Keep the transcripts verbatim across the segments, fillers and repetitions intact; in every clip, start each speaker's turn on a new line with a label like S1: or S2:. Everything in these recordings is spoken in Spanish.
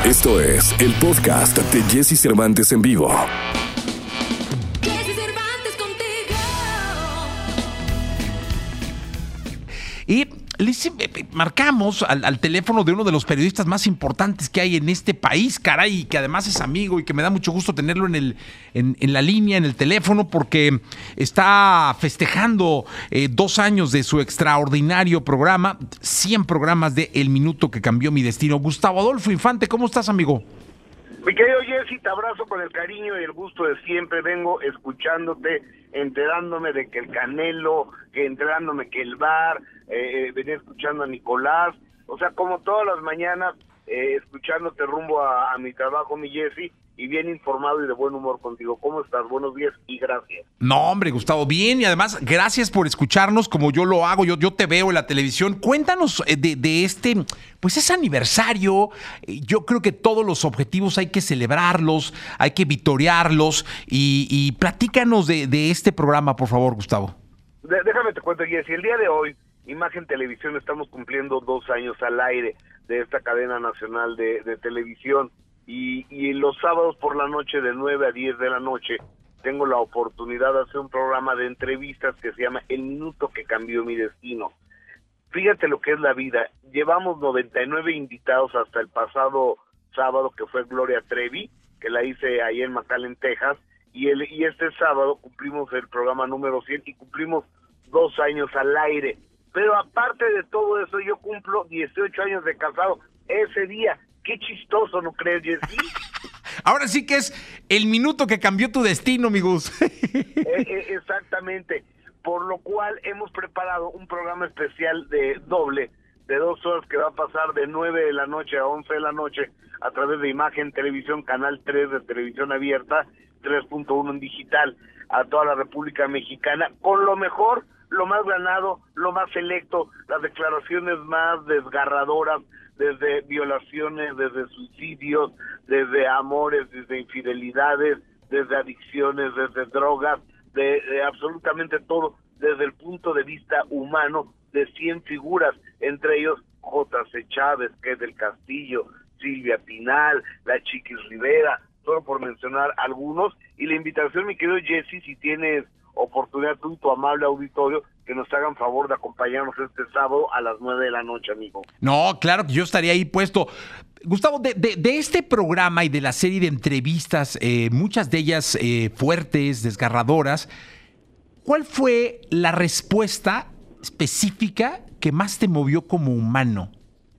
S1: Esto es el podcast de Jesse Cervantes en vivo.
S2: Jesse Cervantes contigo.
S3: Y les marcamos al, al teléfono de uno de los periodistas más importantes que hay en este país, caray, que además es amigo y que me da mucho gusto tenerlo en, el, en, en la línea, en el teléfono, porque está festejando eh, dos años de su extraordinario programa, cien programas de El Minuto que Cambió Mi Destino. Gustavo Adolfo Infante, ¿cómo estás, amigo?
S4: Mi querido Jesse, te abrazo con el cariño y el gusto de siempre. Vengo escuchándote, enterándome de que el Canelo, que enterándome que el Bar, eh, venía escuchando a Nicolás. O sea, como todas las mañanas, eh, escuchándote rumbo a, a mi trabajo, mi Jesse, y bien informado y de buen humor contigo. ¿Cómo estás? Buenos días y gracias.
S3: No, hombre, Gustavo, bien, y además, gracias por escucharnos como yo lo hago, yo, yo te veo en la televisión. Cuéntanos de, de este, pues es aniversario. Yo creo que todos los objetivos hay que celebrarlos, hay que vitorearlos, y, y platícanos de, de este programa, por favor, Gustavo.
S4: De, déjame te cuento, Jesse, el día de hoy, Imagen Televisión, estamos cumpliendo dos años al aire de esta cadena nacional de, de televisión. Y, y los sábados por la noche de nueve a diez de la noche tengo la oportunidad de hacer un programa de entrevistas que se llama El Minuto que Cambió Mi Destino. Fíjate lo que es la vida. Llevamos noventa y nueve invitados hasta el pasado sábado, que fue Gloria Trevi, que la hice ahí en McAllen, Texas, y, el, y este sábado cumplimos el programa número cien y cumplimos dos años al aire. Pero aparte de todo eso, yo cumplo dieciocho años de casado ese día. Qué chistoso, ¿no crees, Jesse?
S3: Ahora sí que es el minuto que cambió tu destino, amigos.
S4: eh, eh, exactamente. Por lo cual hemos preparado un programa especial de doble, de dos horas, que va a pasar de nueve de la noche a once de la noche a través de Imagen Televisión, Canal tres de televisión abierta, tres punto uno en digital, a toda la República Mexicana, con lo mejor, lo más ganado, lo más selecto, las declaraciones más desgarradoras, desde violaciones, desde suicidios, desde amores, desde infidelidades, desde adicciones, desde drogas, de, de absolutamente todo, desde el punto de vista humano, de cien figuras, entre ellos J C Chávez, que es del Castillo, Silvia Pinal, la Chiquis Rivera, solo por mencionar algunos. Y la invitación, mi querido Jesse, si tienes oportunidad, tú y tu amable auditorio, que nos hagan favor de acompañarnos este sábado a las nueve de la noche, amigo.
S3: No, claro que yo estaría ahí puesto. Gustavo, de, de, de este programa y de la serie de entrevistas, eh, muchas de ellas eh, fuertes, desgarradoras, ¿cuál fue la respuesta específica que más te movió como humano?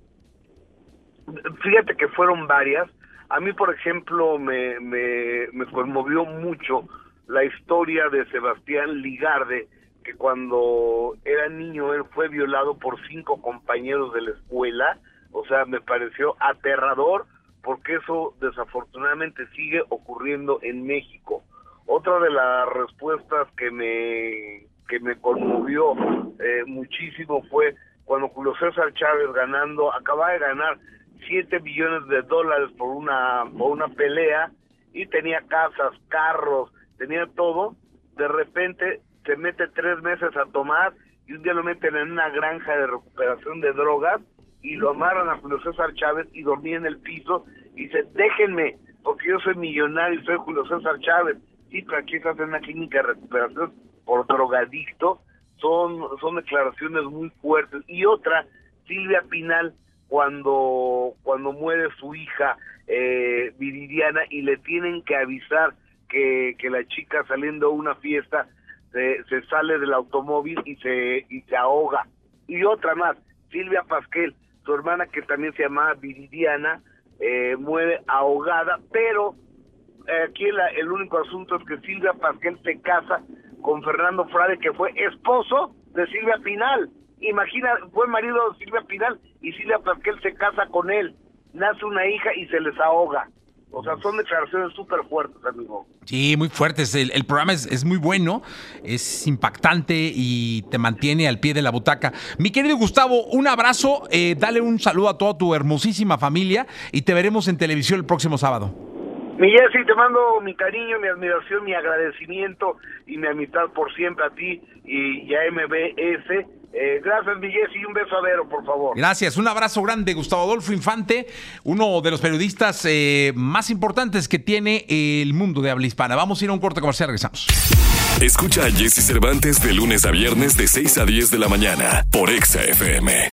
S4: Fíjate que fueron varias. A mí, por ejemplo, me, me, me conmovió mucho la historia de Sebastián Ligarde, que cuando era niño él fue violado por cinco compañeros de la escuela. O sea, me pareció aterrador, porque eso desafortunadamente sigue ocurriendo en México. Otra de las respuestas que me que me conmovió eh, muchísimo fue cuando Julio César Chávez, ganando, acaba de ganar siete millones de dólares por una por una pelea, y tenía casas, carros, tenía todo. De repente se mete tres meses a tomar, y un día lo meten en una granja de recuperación de drogas y lo amarran a Julio César Chávez y dormía en el piso y dice: déjenme, porque yo soy millonario y soy Julio César Chávez. Sí, pero aquí estás en una clínica de recuperación por drogadicto. Son, son declaraciones muy fuertes. Y otra, Silvia Pinal, cuando, cuando muere su hija eh, Viridiana, y le tienen que avisar que, que la chica, saliendo a una fiesta, se, se sale del automóvil y se, y se ahoga. Y otra más, Silvia Pasquel, su hermana, que también se llamaba Viridiana, eh, muere ahogada, pero eh, aquí la, el único asunto es que Silvia Pasquel se casa con Fernando Frade, que fue esposo de Silvia Pinal. Imagina, fue marido de Silvia Pinal, y Silvia Pasquel se casa con él, nace una hija y se les ahoga. O sea, son declaraciones súper fuertes, amigo.
S3: Sí, muy fuertes. El, el programa es, es muy bueno, es impactante y te mantiene al pie de la butaca. Mi querido Gustavo, un abrazo, eh, dale un saludo a toda tu hermosísima familia y te veremos en televisión el próximo sábado.
S4: Mi Jesse, te mando mi cariño, mi admiración, mi agradecimiento y mi amistad por siempre a ti y, y a M B S. Eh, gracias, mi Jessy, y un beso a Vero, por favor.
S3: Gracias, un abrazo grande, Gustavo Adolfo Infante, uno de los periodistas eh, más importantes que tiene el mundo de habla hispana. Vamos a ir a un corte comercial, regresamos.
S1: Escucha a Jessy Cervantes de lunes a viernes de seis a diez de la mañana por Exa F M.